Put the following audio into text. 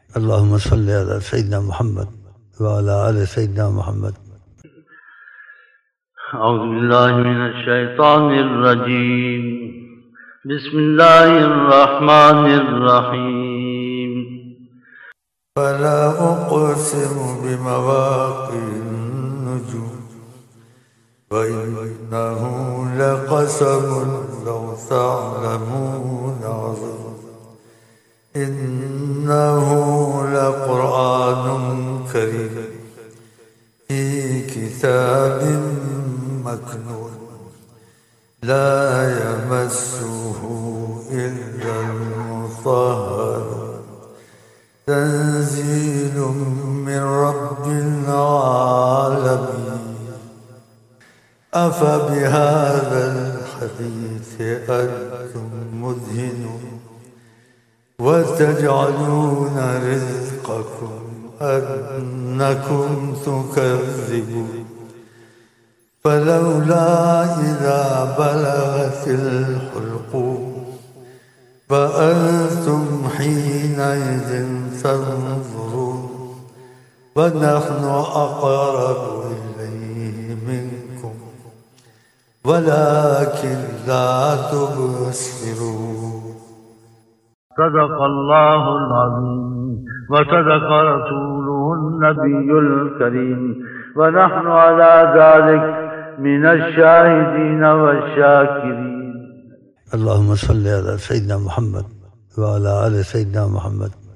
اللهم صل على سيدنا محمد وعلى آل سيدنا محمد. أعوذ بالله من الشيطان الرجيم. بسم الله الرحمن الرحيم. فلا أقسم بمواقع النجوم وإنه لقسم لو تعلمون عظيم إنه لقرآن كريم في كتاب مكنون لا يمسه إلا المطهرون تنزيل من رب العالمين. أفبهذا الحديث أنتم مدهنون وتجعلون رزقكم أنكم تكذبون فلولا إذا بلغت الحلقوم فأنتم حينئذ تنظرون ونحن أقرب إليه منكم ولكن لا تبصرون. صدق الله العظيم وصدق رسوله النبي الكريم ونحن على ذلك من الشاهدين والشاكرين. اللهم صل على سيدنا محمد وعلى آل سيدنا محمد.